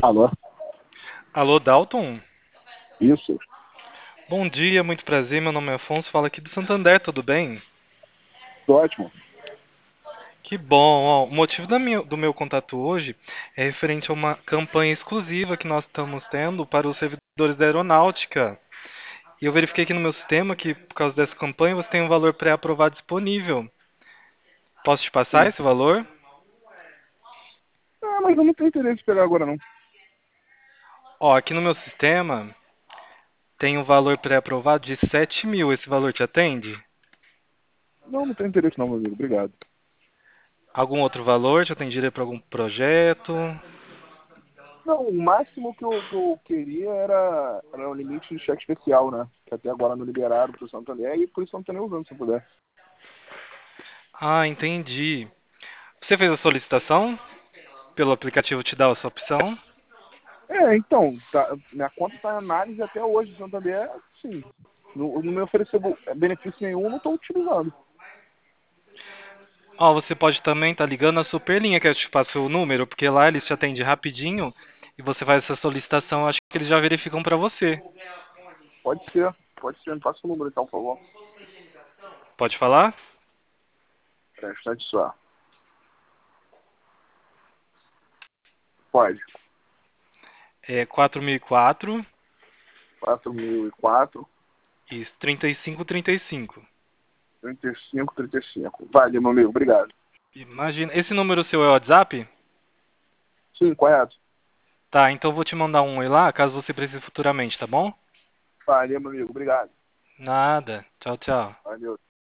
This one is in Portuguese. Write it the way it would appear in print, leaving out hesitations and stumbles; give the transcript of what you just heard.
Alô? Alô, Dalton? Isso, Bom dia, muito prazer. Meu nome é Afonso, falo aqui do Santander, tudo bem? tô ótimo. Que bom. Ó, o motivo do meu contato hoje é referente a uma campanha exclusiva que nós estamos tendo para os servidores da aeronáutica. E eu verifiquei aqui no meu sistema que, por causa dessa campanha, você tem um valor pré-aprovado disponível. Posso te passar Sim. esse valor? Ah, mas eu não tenho interesse em pegar agora, não. Ó, aqui no meu sistema tem um valor pré-aprovado de 7.000. Esse valor te atende? Não, não tenho interesse não, meu amigo. Obrigado. Algum outro valor? Te atenderia para algum projeto? Não, o máximo que eu queria era o limite de cheque especial, né? Que até agora não liberaram pro Santander e por isso eu não tô nem usando, se eu puder. Ah, entendi. Você fez a solicitação? Pelo aplicativo te dá essa opção? Então, minha conta tá em análise até hoje, Santander, sim. Não me ofereceu benefício nenhum, não tô utilizando. Ó, você pode também estar ligando a Superlinha, que eu te passo o número, porque lá eles te atendem rapidinho e você faz essa solicitação, acho que eles já verificam pra você. Pode ser. Me passa o número então, por favor. Pode falar? Prestante só. Pode. É 4004, 4004, isso, 3535. 3535. Vale, meu amigo. Obrigado. Imagina, esse número seu é o WhatsApp? Sim, correto. Tá, então eu vou te mandar um oi lá, caso você precise futuramente, tá bom? Valeu, meu amigo. Obrigado. Nada. Tchau, tchau. Valeu.